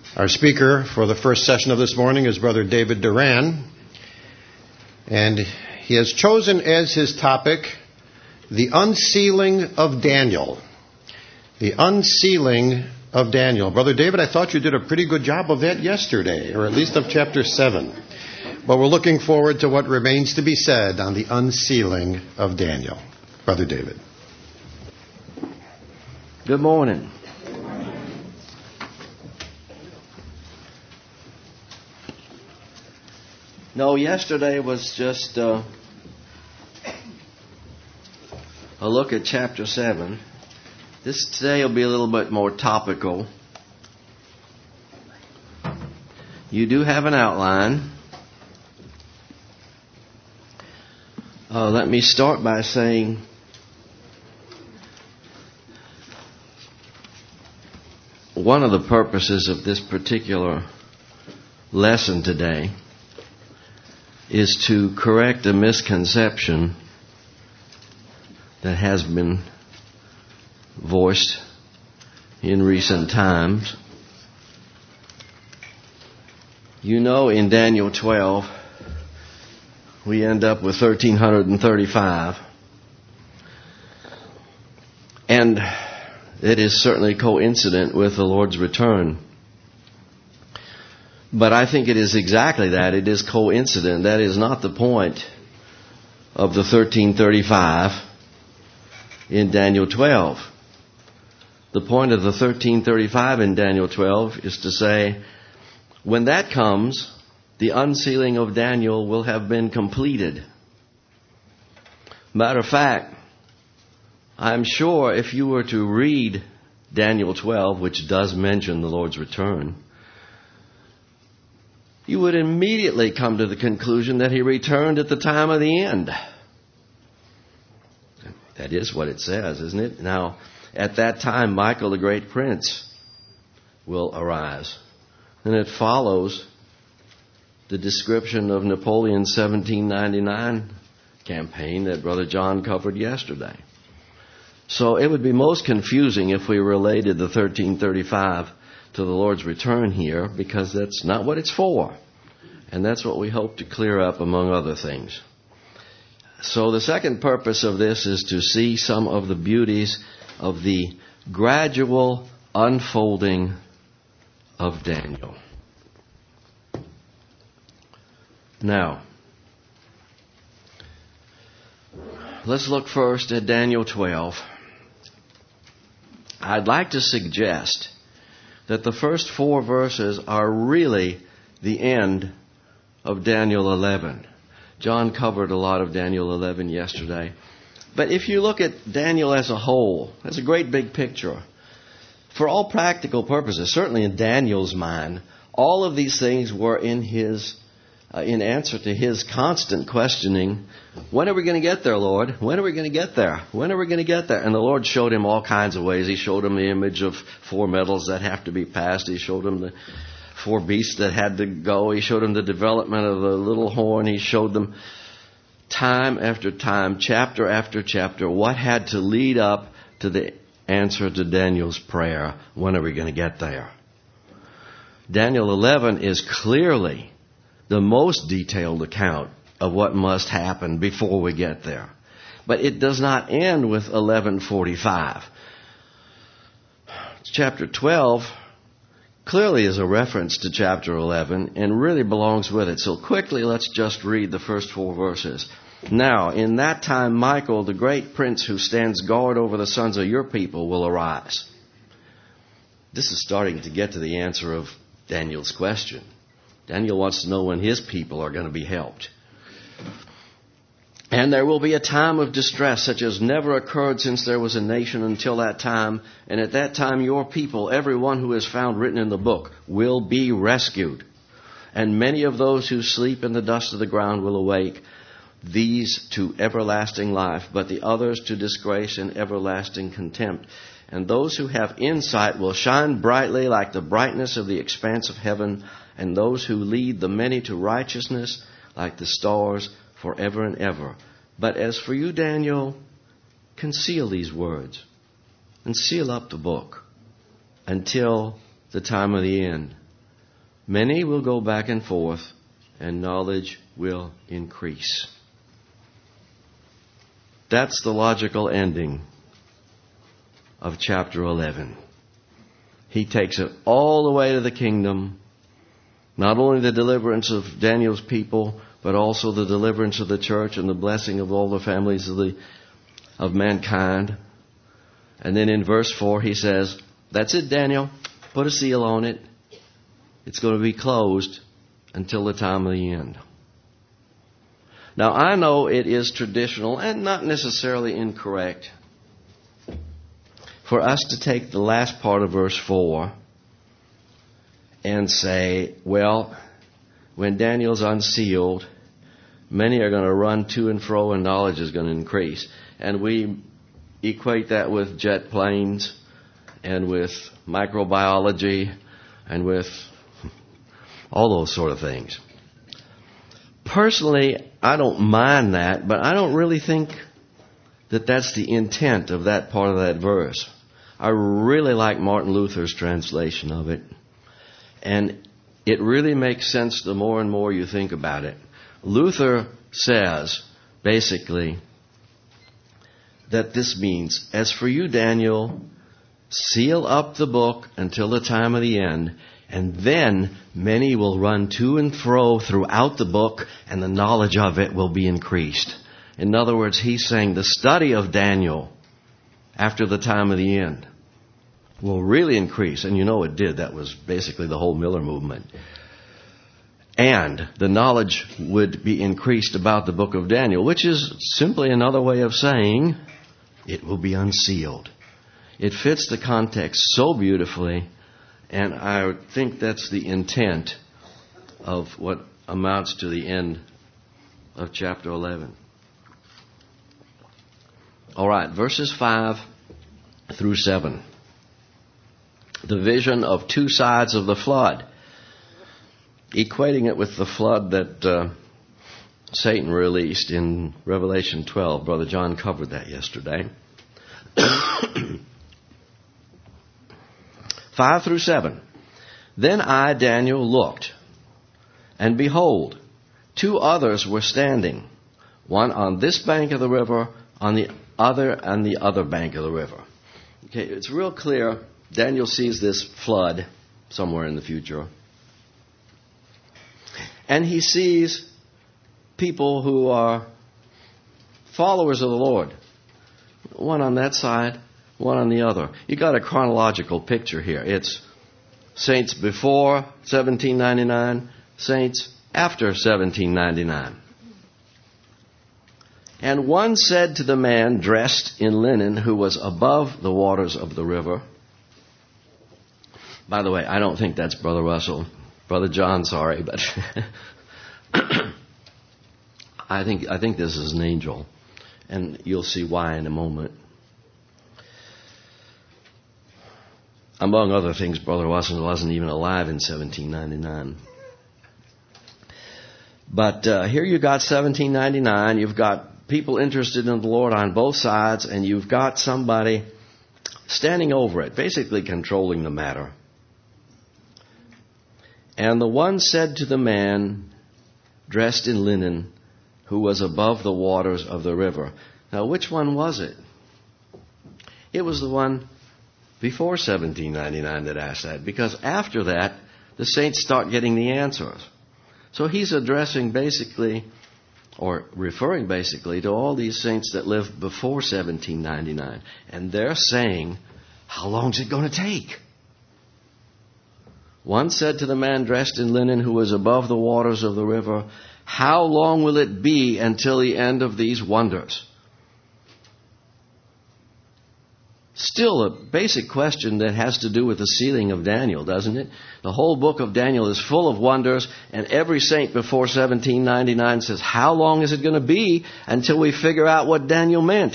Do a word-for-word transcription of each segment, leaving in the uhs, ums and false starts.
Our speaker for the first session of this morning is Brother David Duran, and he has chosen as his topic the unsealing of Daniel. The unsealing of Daniel. Brother David, I thought you did a pretty good job of that yesterday, or at least of chapter seven. But we're looking forward to what remains to be said on the unsealing of Daniel. Brother David. Good morning. No, yesterday was just uh, a look at chapter seven. This today will be a little bit more topical. You do have an outline. Uh, let me start by saying one of the purposes of this particular lesson today is to correct a misconception that has been voiced in recent times. You know, in Daniel twelve, we end up with thirteen thirty-five. And it is certainly coincident with the Lord's return. But I think it is exactly that. It is coincident. That is not the point of the thirteen thirty-five in Daniel twelve. The point of the thirteen thirty-five in Daniel twelve is to say, when that comes, the unsealing of Daniel will have been completed. Matter of fact, I'm sure if you were to read Daniel twelve, which does mention the Lord's return, you would immediately come to the conclusion that he returned at the time of the end. That is what it says, isn't it? Now, at that time, Michael the great prince will arise. And it follows the description of Napoleon's seventeen ninety-nine campaign that Brother John covered yesterday. So it would be most confusing if we related the thirteen thirty-five to the Lord's return here, because that's not what it's for. And that's what we hope to clear up, among other things. So the second purpose of this is to see some of the beauties of the gradual unfolding of Daniel. Now, let's look first at Daniel twelve. I'd like to suggest that the first four verses are really the end of Daniel eleven. John covered a lot of Daniel eleven yesterday. But if you look at Daniel as a whole, that's a great big picture. For all practical purposes, certainly in Daniel's mind, all of these things were in his, uh, in answer to his constant questioning, when are we going to get there, Lord? When are we going to get there? When are we going to get there? And the Lord showed him all kinds of ways. He showed him the image of four metals that have to be passed. He showed him the four beasts that had to go. He showed him the development of the little horn. He showed them time after time, chapter after chapter, what had to lead up to the answer to Daniel's prayer. When are we going to get there? Daniel eleven is clearly the most detailed account of what must happen before we get there. But it does not end with eleven forty-five. Chapter twelve clearly is a reference to chapter eleven and really belongs with it. So quickly, let's just read the first four verses. Now, in that time, Michael, the great prince who stands guard over the sons of your people, will arise. This is starting to get to the answer of Daniel's question. Daniel wants to know when his people are going to be helped. And there will be a time of distress such as never occurred since there was a nation until that time. And at that time your people, everyone who is found written in the book, will be rescued. And many of those who sleep in the dust of the ground will awake, these to everlasting life, but the others to disgrace and everlasting contempt. And those who have insight will shine brightly like the brightness of the expanse of heaven, and those who lead the many to righteousness like the stars forever and ever. But as for you, Daniel, conceal these words and seal up the book until the time of the end. Many will go back and forth, and knowledge will increase. That's the logical ending of chapter eleven. He takes it all the way to the kingdom, not only the deliverance of Daniel's people, but also the deliverance of the church and the blessing of all the families of the of mankind. And then in verse four he says, that's it, Daniel. Put a seal on it. It's going to be closed until the time of the end. Now, I know it is traditional and not necessarily incorrect for us to take the last part of verse four and say, well, when Daniel's unsealed, many are going to run to and fro and knowledge is going to increase. And we equate that with jet planes and with microbiology and with all those sort of things. Personally, I don't mind that, but I don't really think that that's the intent of that part of that verse. I really like Martin Luther's translation of it. And it really makes sense the more and more you think about it. Luther says, basically, that this means, as for you, Daniel, seal up the book until the time of the end, and then many will run to and fro throughout the book, and the knowledge of it will be increased. In other words, he's saying the study of Daniel after the time of the end will really increase. And you know it did. That was basically the whole Miller movement. And the knowledge would be increased about the book of Daniel, which is simply another way of saying it will be unsealed. It fits the context so beautifully, and I think that's the intent of what amounts to the end of chapter eleven. All right, verses five through seven. The vision of two sides of the flood. Equating it with the flood that uh, Satan released in Revelation twelve. Brother John covered that yesterday. Five through seven. Then I, Daniel, looked, and behold, two others were standing, one on this bank of the river, on the other on the other bank of the river. Okay, it's real clear. Daniel sees this flood somewhere in the future. And he sees people who are followers of the Lord. One on that side, one on the other. You got a chronological picture here. It's saints before seventeen ninety-nine, saints after seventeen ninety-nine. And one said to the man dressed in linen who was above the waters of the river. By the way, I don't think that's Brother Russell. Brother John, sorry, but I think I think this is an angel, and you'll see why in a moment. Among other things, Brother Russell wasn't even alive in seventeen ninety-nine. But uh, here you got seventeen ninety-nine. You've got people interested in the Lord on both sides, and you've got somebody standing over it, basically controlling the matter. And the one said to the man dressed in linen who was above the waters of the river. Now, which one was it? It was the one before seventeen ninety-nine that asked that, because after that, the saints start getting the answers. So he's addressing basically, or referring basically, to all these saints that lived before seventeen ninety-nine. And they're saying, how long is it going to take? One said to the man dressed in linen who was above the waters of the river, how long will it be until the end of these wonders? Still a basic question that has to do with the sealing of Daniel, doesn't it? The whole book of Daniel is full of wonders, and every saint before seventeen ninety-nine says, how long is it going to be until we figure out what Daniel meant?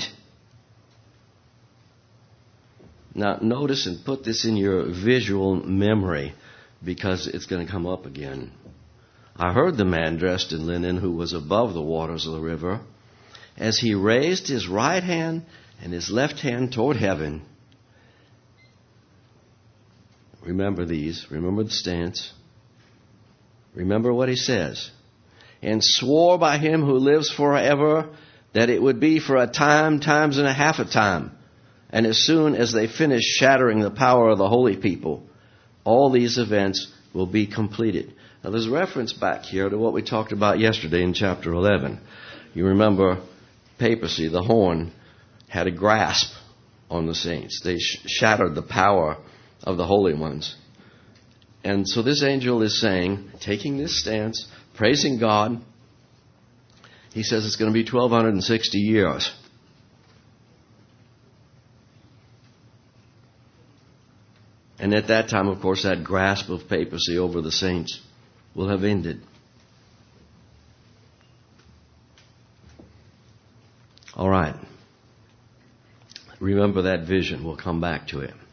Now, notice and put this in your visual memory, because it's going to come up again. I heard the man dressed in linen who was above the waters of the river, as he raised his right hand and his left hand toward heaven. Remember these. Remember the stance. Remember what he says. And swore by him who lives forever that it would be for a time, times and a half a time. And as soon as they finish shattering the power of the holy people, all these events will be completed. Now there's reference back here to what we talked about yesterday in chapter eleven. You remember papacy, the horn, had a grasp on the saints. They sh- shattered the power of the holy ones. And so this angel is saying, taking this stance, praising God, he says it's going to be twelve sixty years. And at that time, of course, that grasp of papacy over the saints will have ended. All right. Remember that vision. We'll come back to it.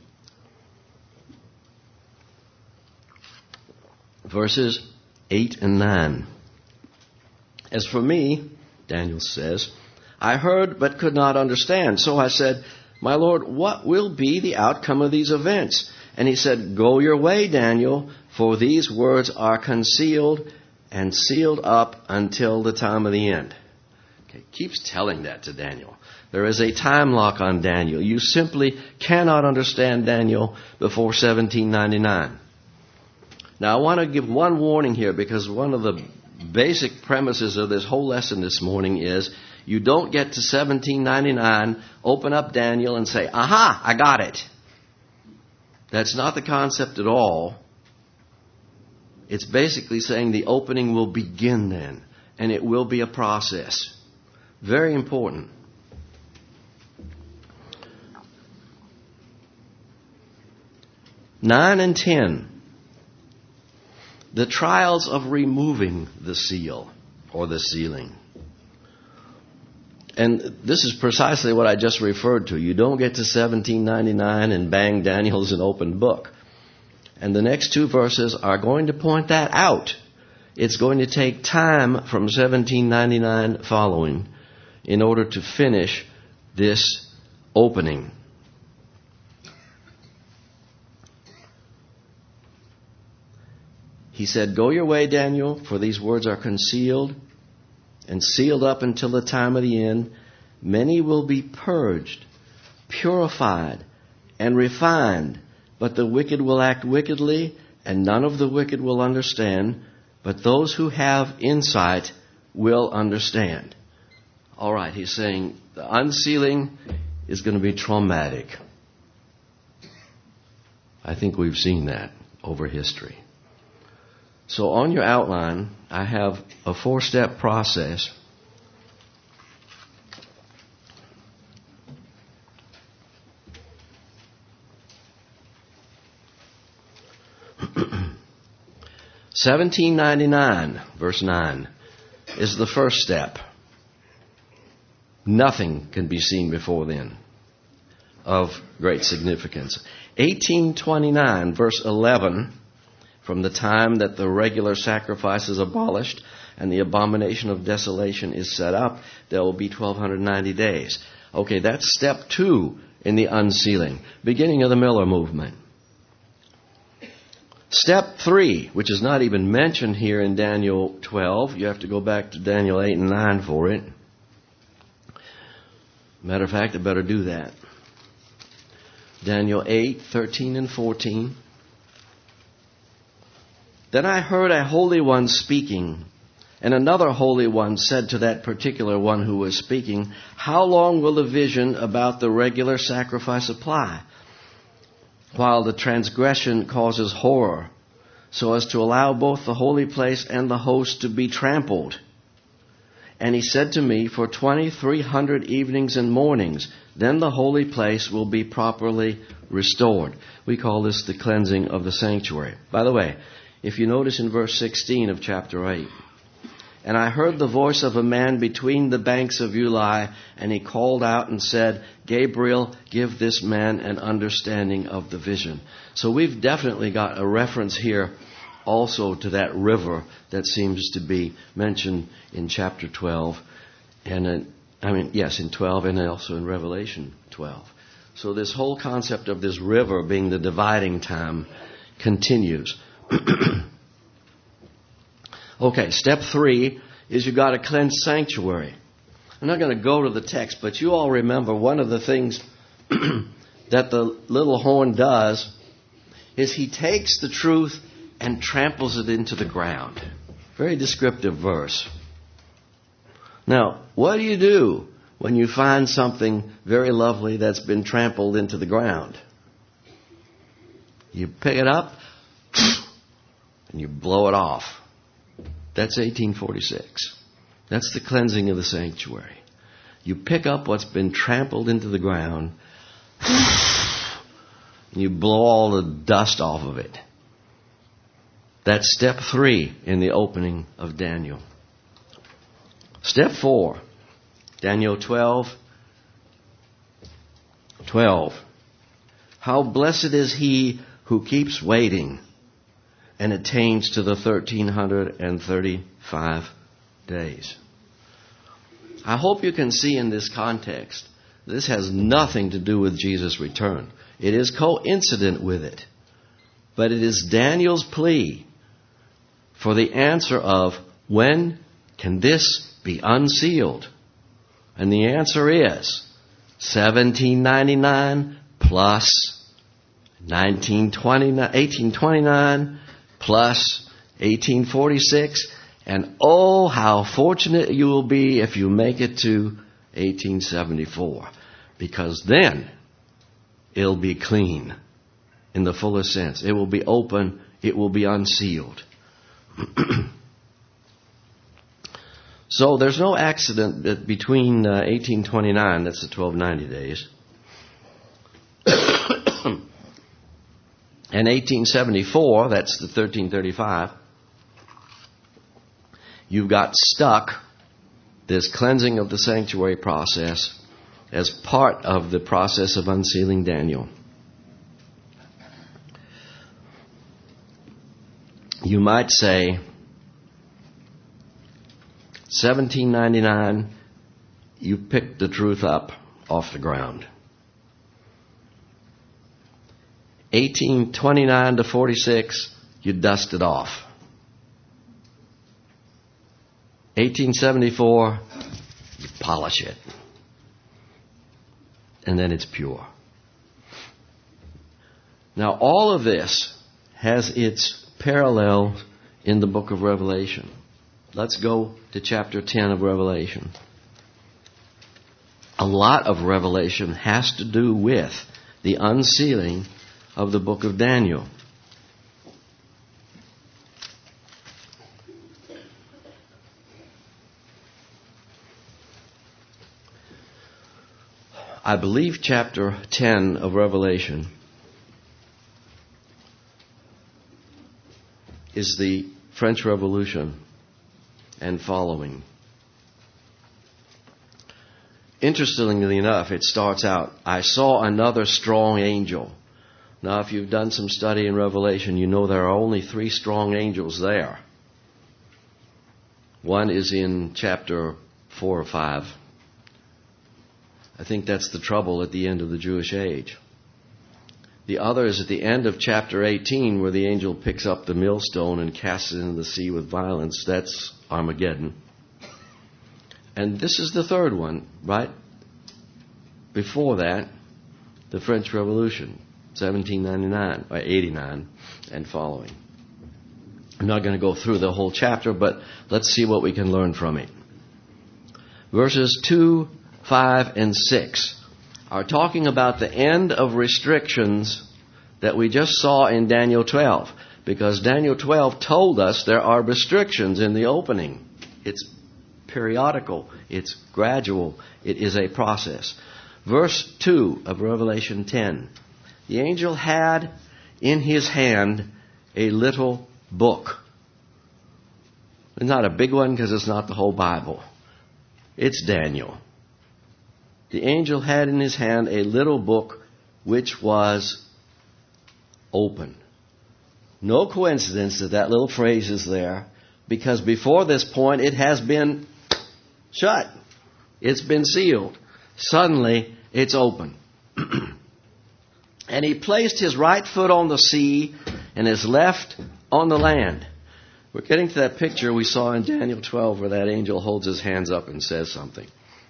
Verses eight and nine. As for me, Daniel says, I heard but could not understand. So I said, my Lord, what will be the outcome of these events? And he said, go your way, Daniel, for these words are concealed and sealed up until the time of the end. Okay, keeps telling that to Daniel. There is a time lock on Daniel. You simply cannot understand Daniel before seventeen ninety-nine. Now, I want to give one warning here, because one of the basic premises of this whole lesson this morning is you don't get to seventeen ninety-nine, open up Daniel and say, aha, I got it. That's not the concept at all. It's basically saying the opening will begin then, and it will be a process. Very important. Nine and ten. The trials of removing the seal or the sealing. And this is precisely what I just referred to. You don't get to seventeen ninety-nine and bang, Daniel's an open book. And the next two verses are going to point that out. It's going to take time from seventeen ninety-nine following in order to finish this opening. He said, go your way, Daniel, for these words are concealed and sealed up until the time of the end. Many will be purged, purified, and refined, but the wicked will act wickedly, and none of the wicked will understand, but those who have insight will understand. All right, he's saying the unsealing is going to be traumatic. I think we've seen that over history. So on your outline, I have a four-step process. seventeen ninety-nine, verse nine, is the first step. Nothing can be seen before then of great significance. eighteen twenty-nine, verse eleven, from the time that the regular sacrifice is abolished and the abomination of desolation is set up, there will be twelve ninety days. Okay, that's step two in the unsealing, beginning of the Miller movement. Step three, which is not even mentioned here in Daniel twelve. You have to go back to Daniel eight and nine for it. Matter of fact, I better do that. Daniel eight, thirteen and fourteen. Then I heard a holy one speaking, and another holy one said to that particular one who was speaking, how long will the vision about the regular sacrifice apply, while the transgression causes horror, so as to allow both the holy place and the host to be trampled? And he said to me, for twenty-three hundred evenings and mornings, then the holy place will be properly restored. We call this the cleansing of the sanctuary. By the way, if you notice in verse sixteen of chapter eight, and I heard the voice of a man between the banks of Ulai, and he called out and said, Gabriel, give this man an understanding of the vision. So we've definitely got a reference here also to that river that seems to be mentioned in chapter twelve, and in, I mean, yes, in twelve and also in Revelation twelve. So this whole concept of this river being the dividing time continues. Okay, step three is you got to cleanse sanctuary. I'm not going to go to the text, but you all remember one of the things that the little horn does is he takes the truth and tramples it into the ground. Very descriptive verse. Now, what do you do when you find something very lovely that's been trampled into the ground? You pick it up and you blow it off. That's eighteen forty-six. That's the cleansing of the sanctuary. You pick up what's been trampled into the ground and you blow all the dust off of it. That's step three in the opening of Daniel. Step four, Daniel twelve. twelve. How blessed is he who keeps waiting and attains to the thirteen thirty-five days. I hope you can see in this context, this has nothing to do with Jesus' return. It is coincident with it. But it is Daniel's plea for the answer of, when can this be unsealed? And the answer is seventeen ninety-nine plus nineteen twenty-nine, eighteen twenty-nine plus eighteen forty-six. And oh, how fortunate you will be if you make it to eighteen seventy-four. Because then it'll be clean in the fullest sense. It will be open. It will be unsealed. So there's no accident that between uh, eighteen twenty-nine, that's the twelve ninety days, and eighteen seventy-four, that's the thirteen thirty-five, you've got stuck this cleansing of the sanctuary process as part of the process of unsealing Daniel. You might say, seventeen ninety-nine, you picked the truth up off the ground. eighteen twenty-nine to forty-six, you dust it off. eighteen seventy-four, you polish it. And then it's pure. Now, all of this has its parallel in the book of Revelation. Let's go to chapter ten of Revelation. A lot of Revelation has to do with the unsealing of the book of Daniel. I believe chapter ten of Revelation is the French Revolution and following. Interestingly enough, it starts out, I saw another strong angel. Now, if you've done some study in Revelation, you know there are only three strong angels there. One is in chapter four or five. I think that's the trouble at the end of the Jewish age. The other is at the end of chapter eighteen, where the angel picks up the millstone and casts it into the sea with violence. That's Armageddon. And this is the third one, right? Before that, the French Revolution, seventeen ninety-nine, or eighty-nine, and following. I'm not going to go through the whole chapter, but let's see what we can learn from it. Verses two, five, and six are talking about the end of restrictions that we just saw in Daniel twelve. Because Daniel twelve told us there are restrictions in the opening. It's periodical. It's gradual. It is a process. Verse two of Revelation ten. The angel had in his hand a little book. It's not a big one because it's not the whole Bible. It's Daniel. The angel had in his hand a little book which was open. No coincidence that that little phrase is there, because before this point it has been shut. It's been sealed. Suddenly it's open. And he placed his right foot on the sea and his left on the land. We're getting to that picture we saw in Daniel twelve where that angel holds his hands up and says something.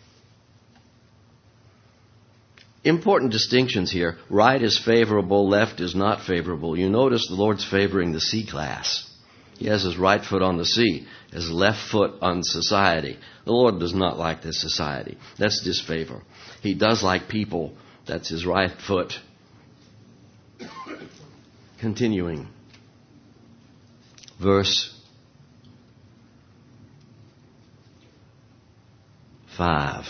Important distinctions here. Right is favorable, left is not favorable. You notice the Lord's favoring the sea class. He has his right foot on the sea, his left foot on society. The Lord does not like this society. That's disfavor. He does like people. That's his right foot. Continuing. Verse five.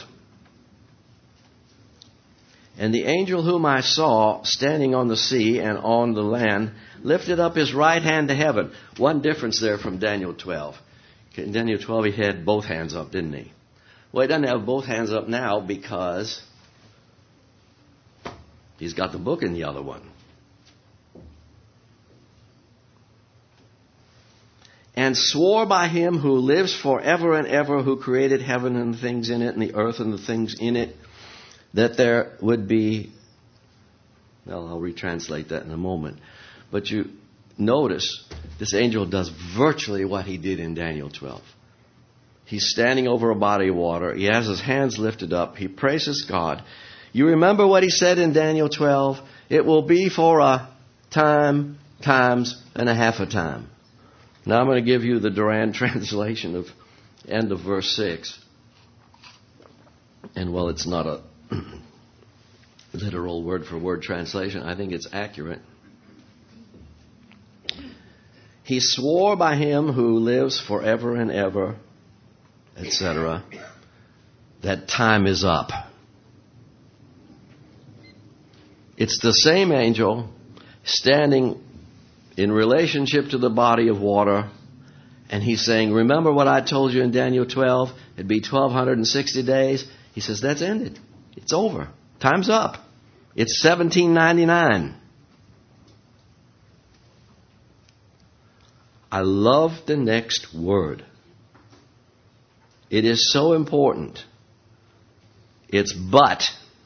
And the angel whom I saw standing on the sea and on the land lifted up his right hand to heaven. One difference there from Daniel twelve. In Daniel twelve he had both hands up, didn't he? Well, he doesn't have both hands up now because he's got the book in the other one. And swore by him who lives forever and ever, who created heaven and the things in it, and the earth and the things in it, that there would be, well, I'll retranslate that in a moment. But you notice this angel does virtually what he did in Daniel twelve. He's standing over a body of water. He has his hands lifted up. He praises God. You remember what he said in Daniel twelve? It will be for a time, times, and a half a time. Now I'm going to give you the Duran translation of end of verse six. And well, it's not a literal word-for-word translation. I think it's accurate. He swore by him who lives forever and ever, et cetera, that time is up. It's the same angel standing in relationship to the body of water, and he's saying, remember what I told you in Daniel twelve? It'd be twelve sixty days. He says, that's ended. It's over. Time's up. It's seventeen ninety-nine. I love the next word. It is so important. It's but.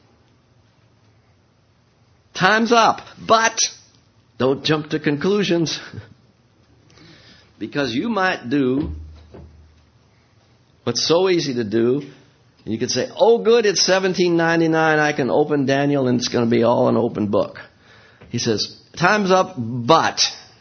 Time's up. But don't jump to conclusions. Because you might do what's so easy to do. And you could say, oh good, it's seventeen ninety-nine. I can open Daniel and it's going to be all an open book. He says, time's up, but.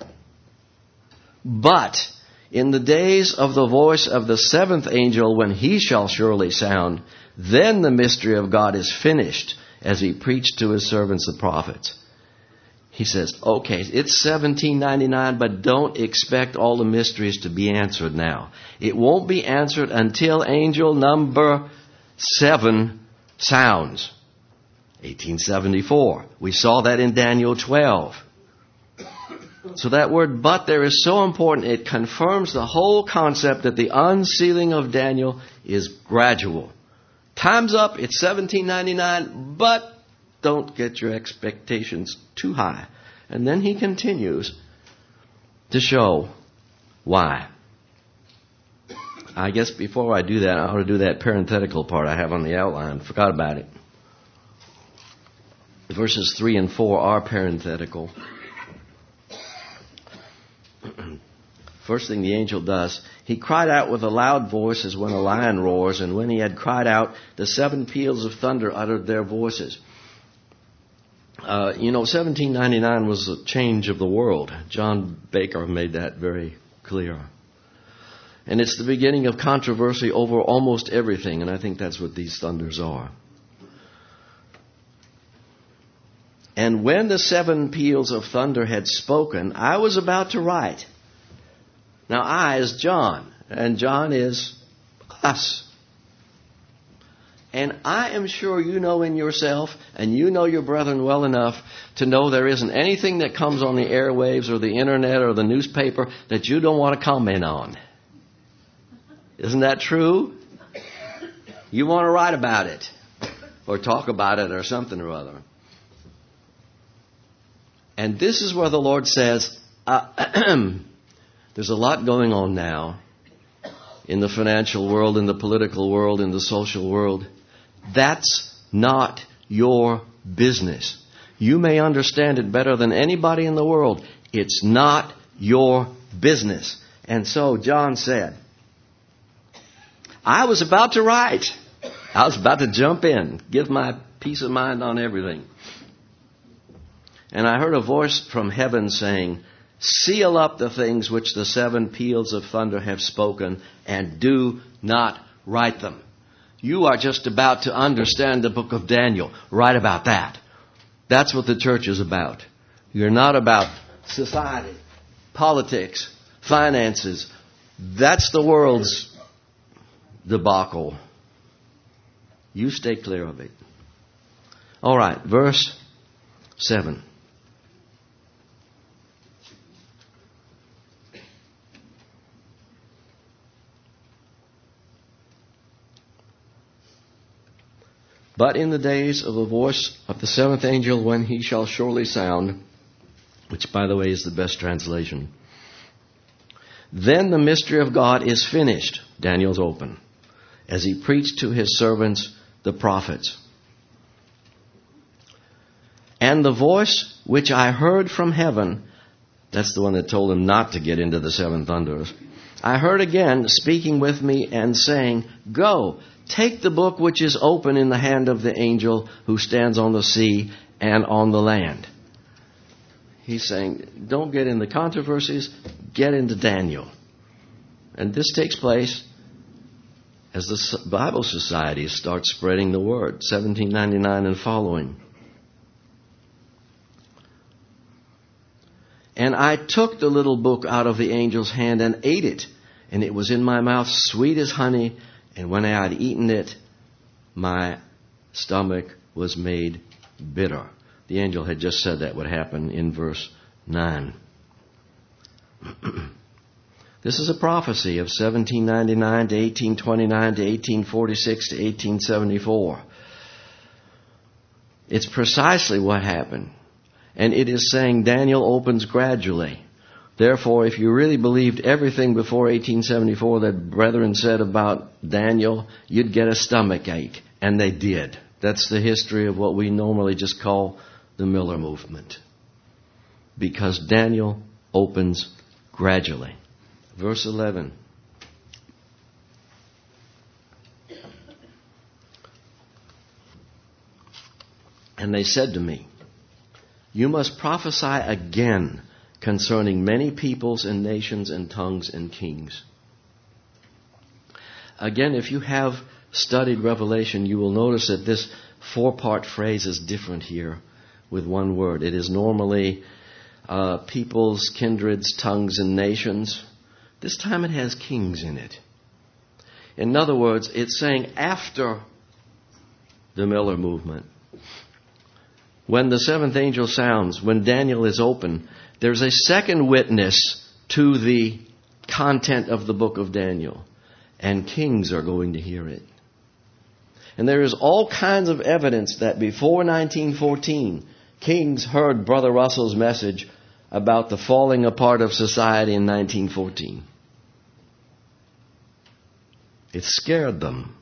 But in the days of the voice of the seventh angel, when he shall surely sound, then the mystery of God is finished, as he preached to his servants the prophets. He says, okay, it's seventeen ninety-nine, but don't expect all the mysteries to be answered now. It won't be answered until angel number seven sounds. eighteen seventy-four. We saw that in Daniel twelve. So that word but there is so important. It confirms the whole concept that the unsealing of Daniel is gradual. Time's up. It's seventeen ninety-nine, but don't get your expectations too high. And then he continues to show why. I guess before I do that, I ought to do that parenthetical part I have on the outline. Forgot about it. Verses three and four are parenthetical. First thing the angel does, he cried out with a loud voice as when a lion roars, and when he had cried out, the seven peals of thunder uttered their voices. Uh, you know, seventeen ninety-nine was a change of the world. John Baker made that very clear. And it's the beginning of controversy over almost everything, and I think that's what these thunders are. And when the seven peals of thunder had spoken, I was about to write. Now I is John, and John is us. And I am sure you know in yourself, and you know your brethren well enough to know there isn't anything that comes on the airwaves or the internet or the newspaper that you don't want to comment on. Isn't that true? You want to write about it, or talk about it, or something or other. And this is where the Lord says, uh, there's a lot going on now in the financial world, in the political world, in the social world. That's not your business. You may understand it better than anybody in the world. It's not your business. And so John said, I was about to write. I was about to jump in, give my peace of mind on everything. And I heard a voice from heaven saying, seal up the things which the seven peals of thunder have spoken, and do not write them. You are just about to understand the book of Daniel. Write about that. That's what the church is about. You're not about society, politics, finances. That's the world's debacle. You stay clear of it. All right, verse seven. But in the days of the voice of the seventh angel, when he shall surely sound, which, by the way, is the best translation, then the mystery of God is finished. Daniel's open. As he preached to his servants, the prophets. And the voice which I heard from heaven, that's the one that told him not to get into the seven thunders, I heard again speaking with me and saying, go, take the book which is open in the hand of the angel who stands on the sea and on the land. He's saying, don't get in the controversies, get into Daniel. And this takes place as the Bible Society starts spreading the word, seventeen ninety-nine and following. And I took the little book out of the angel's hand and ate it, and it was in my mouth sweet as honey, and when I had eaten it, my stomach was made bitter. The angel had just said that would happen in verse nine. This is a prophecy of seventeen ninety-nine to eighteen twenty-nine to eighteen forty-six to eighteen seventy-four. It's precisely what happened. And it is saying Daniel opens gradually. Therefore, if you really believed everything before eighteen seventy-four that brethren said about Daniel, you'd get a stomach ache. And they did. That's the history of what we normally just call the Miller movement. Because Daniel opens gradually. Verse eleven. And they said to me, you must prophesy again concerning many peoples and nations and tongues and kings. Again, if you have studied Revelation, you will notice that this four-part phrase is different here with one word. It is normally uh, peoples, kindreds, tongues, and nations. This time it has kings in it. In other words, it's saying after the Miller movement, when the seventh angel sounds, when Daniel is open, there's a second witness to the content of the book of Daniel. And kings are going to hear it. And there is all kinds of evidence that before nineteen fourteen, kings heard Brother Russell's message about the falling apart of society in nineteen fourteen. It scared them.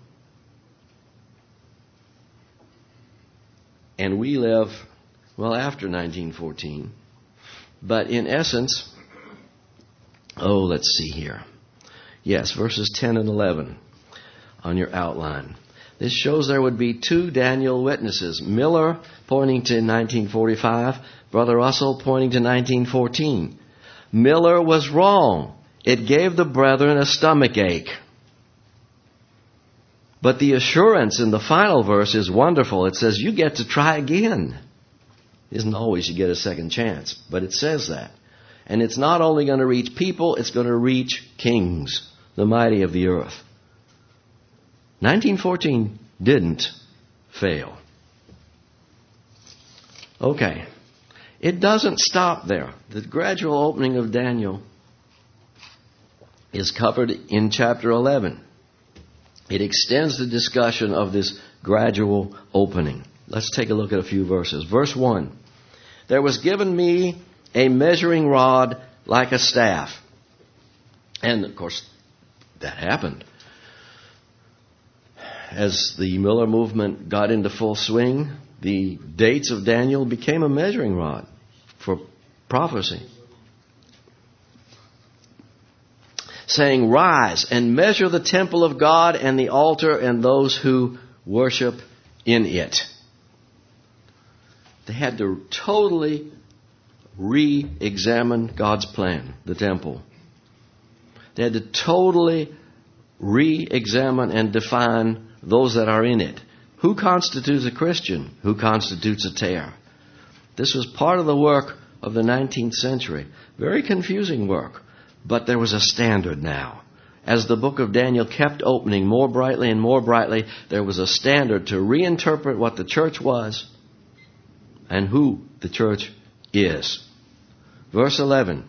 And we live, well, after nineteen fourteen. But in essence, oh, let's see here. Yes, verses ten and eleven on your outline. This shows there would be two Daniel witnesses. Miller pointing to nineteen forty-five, Brother Russell pointing to nineteen fourteen. Miller was wrong. It gave the brethren a stomach ache. But the assurance in the final verse is wonderful. It says you get to try again. It isn't always you get a second chance, but it says that. And it's not only going to reach people, it's going to reach kings, the mighty of the earth. nineteen fourteen didn't fail. Okay. It doesn't stop there. The gradual opening of Daniel is covered in chapter eleven. It extends the discussion of this gradual opening. Let's take a look at a few verses. Verse one. There was given me a measuring rod like a staff. And, of course, that happened. As the Miller movement got into full swing, the dates of Daniel became a measuring rod for prophecy. saying, "Rise and measure the temple of God and the altar and those who worship in it." They had to totally re-examine God's plan, the temple. They had to totally re-examine and define those that are in it. Who constitutes a Christian? Who constitutes a tare? This was part of the work of the nineteenth century. Very confusing work. But there was a standard now. As the book of Daniel kept opening more brightly and more brightly, there was a standard to reinterpret what the church was and who the church is. Verse eleven.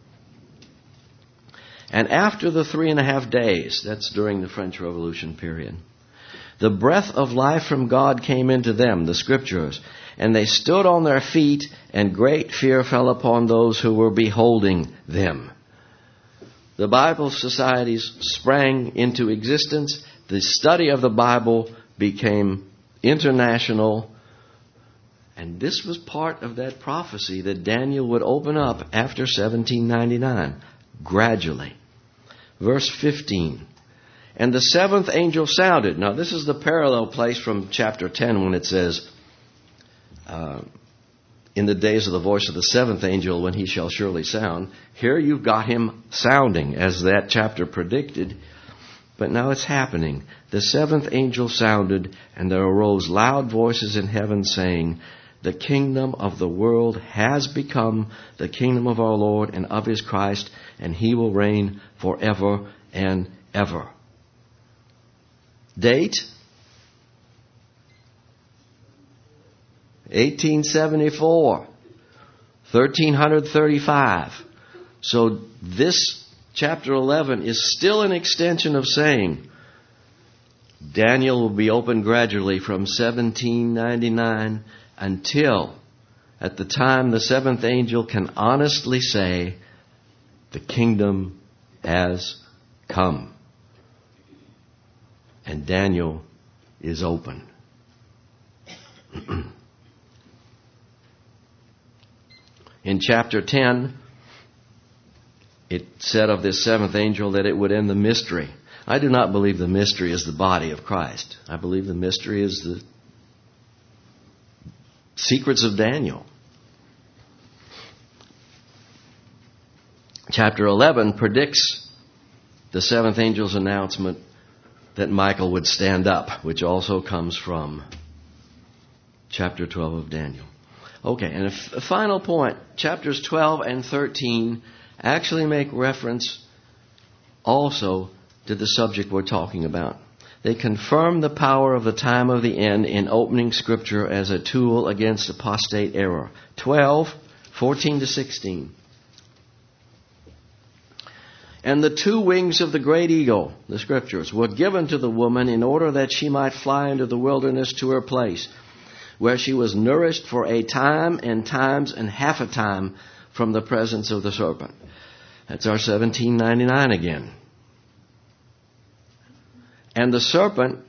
"And after the three and a half days," that's during the French Revolution period, "the breath of life from God came into them," the Scriptures, "and they stood on their feet, and great fear fell upon those who were beholding them." The Bible societies sprang into existence. The study of the Bible became international. And this was part of that prophecy that Daniel would open up after seventeen ninety-nine, gradually. Verse fifteen. "And the seventh angel sounded." Now this is the parallel place from chapter ten when it says, uh, "In the days of the voice of the seventh angel when he shall surely sound." Here you've got him sounding as that chapter predicted. But now it's happening. "The seventh angel sounded, and there arose loud voices in heaven saying, the kingdom of the world has become the kingdom of our Lord and of his Christ, and he will reign forever and ever." Date? eighteen seventy-four. thirteen thirty-five. So this chapter eleven is still an extension of saying Daniel will be opened gradually from seventeen ninety-nine until at the time the seventh angel can honestly say, the kingdom has come. And Daniel is open. In chapter ten, it said of this seventh angel that it would end the mystery. I do not believe the mystery is the body of Christ. I believe the mystery is the secrets of Daniel. Chapter eleven predicts the seventh angel's announcement that Michael would stand up, which also comes from chapter twelve of Daniel. Okay, and a, f- a final point. Chapters twelve and thirteen actually make reference also to the subject we're talking about. They confirm the power of the time of the end in opening Scripture as a tool against apostate error. twelve, fourteen to sixteen. "And the two wings of the great eagle," the Scriptures, "were given to the woman in order that she might fly into the wilderness to her place, where she was nourished for a time and times and half a time from the presence of the serpent." That's our seventeen ninety-nine again. "And the serpent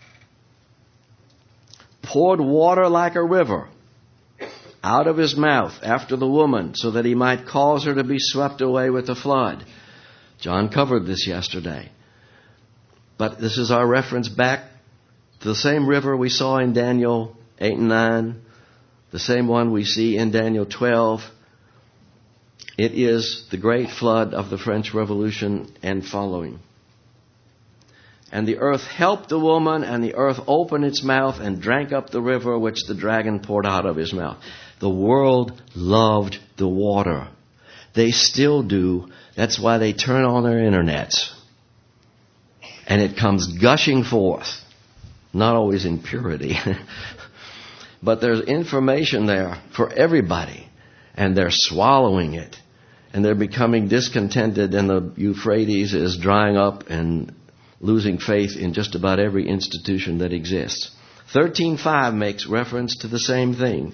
poured water like a river out of his mouth after the woman, so that he might cause her to be swept away with the flood." John covered this yesterday. But this is our reference back to the same river we saw in Daniel eight and nine, the same one we see in Daniel twelve. It is the great flood of the French Revolution and following. "And the earth helped the woman, and the earth opened its mouth and drank up the river which the dragon poured out of his mouth." The world loved the water. They still do. That's why they turn on their internets. And it comes gushing forth. Not always in purity. But there's information there for everybody. And they're swallowing it. And they're becoming discontented, and the Euphrates is drying up and losing faith in just about every institution that exists. thirteen five makes reference to the same thing.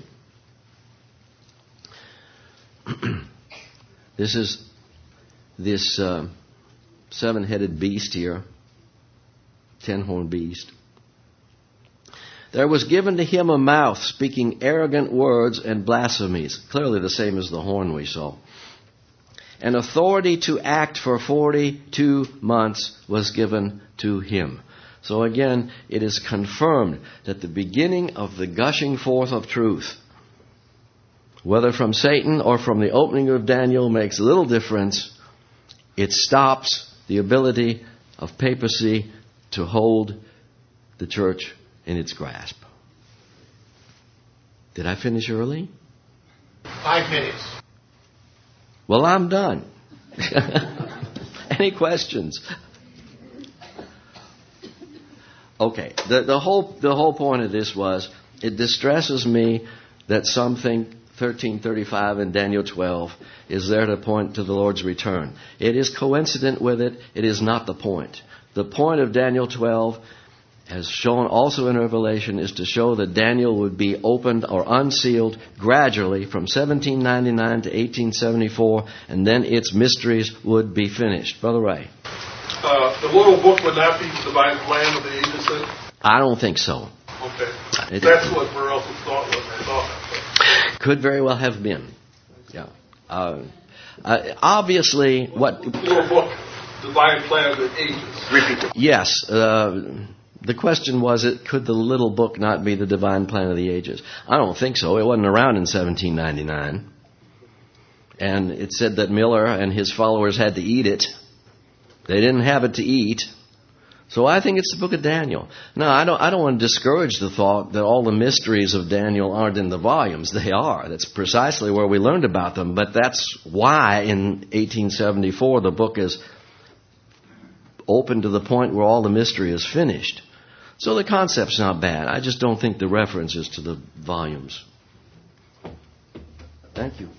This is this uh, seven-headed beast here, ten-horned beast. "There was given to him a mouth speaking arrogant words and blasphemies." Clearly the same as the horn we saw. and authority to act for forty-two months was given to him. So again, it is confirmed that the beginning of the gushing forth of truth, whether from Satan or from the opening of Daniel, makes little difference. It stops the ability of papacy to hold the church in its grasp. Did I finish early? Five minutes. Well, I'm done. Any questions? Okay. The, the whole the whole point of this was, it distresses me that some think thirteen thirty-five and Daniel twelve is there to point to the Lord's return. It is coincident with it. It is not the point. The point of Daniel twelve, as shown also in Revelation, is to show that Daniel would be opened or unsealed gradually from seventeen ninety-nine to eighteen seventy-four, and then its mysteries would be finished. Brother Ray. Uh, the little book would not be the divine plan of the ages then? I don't think so. Okay. It, That's what Verelson thought was. I thought. Could very well have been. Yeah. Uh, uh, obviously, what... The little book, divine plan of the ages. Yes. Uh, the question was, it could the little book not be the divine plan of the ages? I don't think so. It wasn't around in seventeen ninety-nine. And it said that Miller and his followers had to eat it. They didn't have it to eat. So I think it's the book of Daniel. No, I don't I don't want to discourage the thought that all the mysteries of Daniel aren't in the volumes. They are. That's precisely where we learned about them. But that's why in eighteen seventy-four the book is open to the point where all the mystery is finished. So the concept's not bad. I just don't think the reference is to the volumes. Thank you.